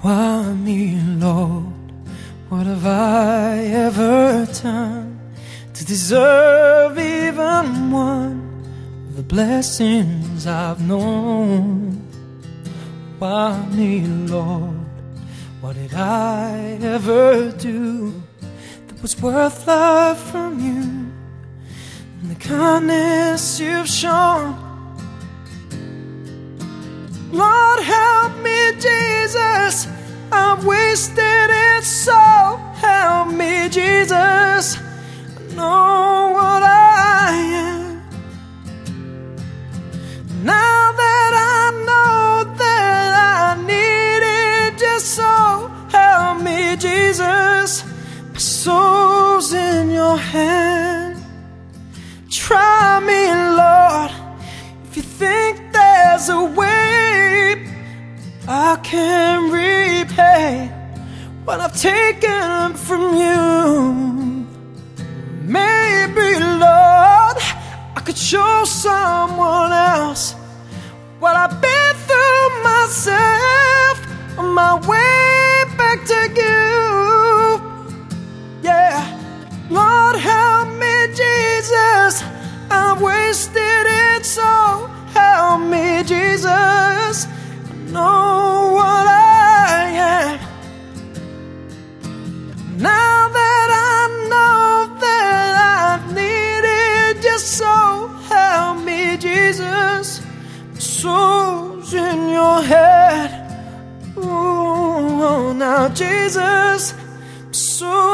Why me, Lord? What have I ever done to deserve even one of the blessings I've known? Why me, Lord? What did I ever do that was worth love from you and the kindness you've shown? Lord, help me, Jesus, I've wasted it so. Help me, Jesus, I know what I am. Now that I know that I need it just so, help me, Jesus, my soul's in your hand. Try me, Lord, if you think there's a way I can repay what I've taken from you. Maybe, Lord, I could show someone else what I've been through myself on my way back to you. Yeah, Lord, help me, Jesus, I've wasted it so. Help me, Jesus, I know what I am. Now that I know that I've needed just so, help me, Jesus, my soul's in your head. Ooh, now, Jesus, my soul